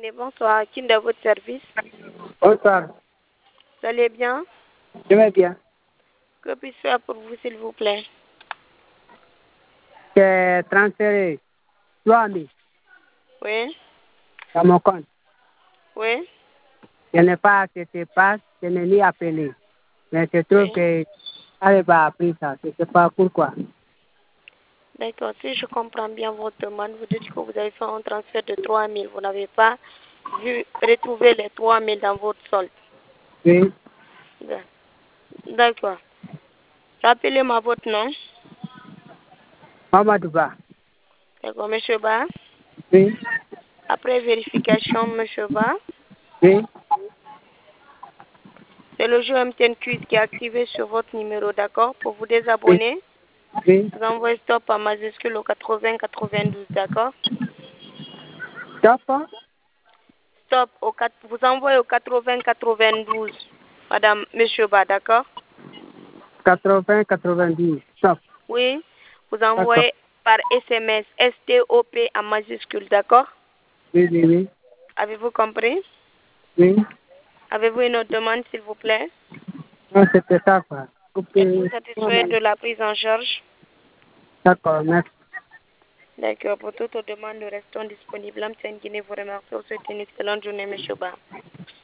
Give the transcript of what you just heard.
Bonsoir. Qui est dans votre service? Bonsoir. Vous allez bien? Je vais bien. Que puis-je faire pour vous, s'il vous plaît? J'ai transféré 3 000 Oui? dans mon compte. Oui? Je n'ai pas accepté pas, je n'ai ni appelé. Mais je trouve Oui? que n'avait pas appris ça. Je ne sais pas pourquoi. D'accord. Si je comprends bien votre demande, vous dites que vous avez fait un transfert de 3 000. Vous n'avez pas vu retrouver les 3 000 dans votre solde. Oui. D'accord. Rappelez-moi votre nom. Mamadou Ba. D'accord, Monsieur Ba. Oui. Après vérification, Monsieur Ba, Oui. c'est le jeu MTN Quiz qui est activé sur votre numéro, d'accord? Pour vous Oui. désabonner, Oui. vous envoyez stop en majuscule au 80 92, d'accord? Top. Stop vous envoyez au 80 92, Madame, Monsieur Ba, d'accord? 80 90. Top. Oui, vous D'accord. envoyez par SMS STOP en majuscule, d'accord? Oui, oui, oui. Avez-vous compris? Oui. Avez-vous une autre demande, s'il vous plaît? Non, c'était ça, quoi. Êtes-vous Coupé. satisfait de la prise en charge? D'accord, merci. D'accord, pour toute demande, nous restons disponibles. MTN Guinée vous remercie. Vous souhaite une excellente journée, M. Ba.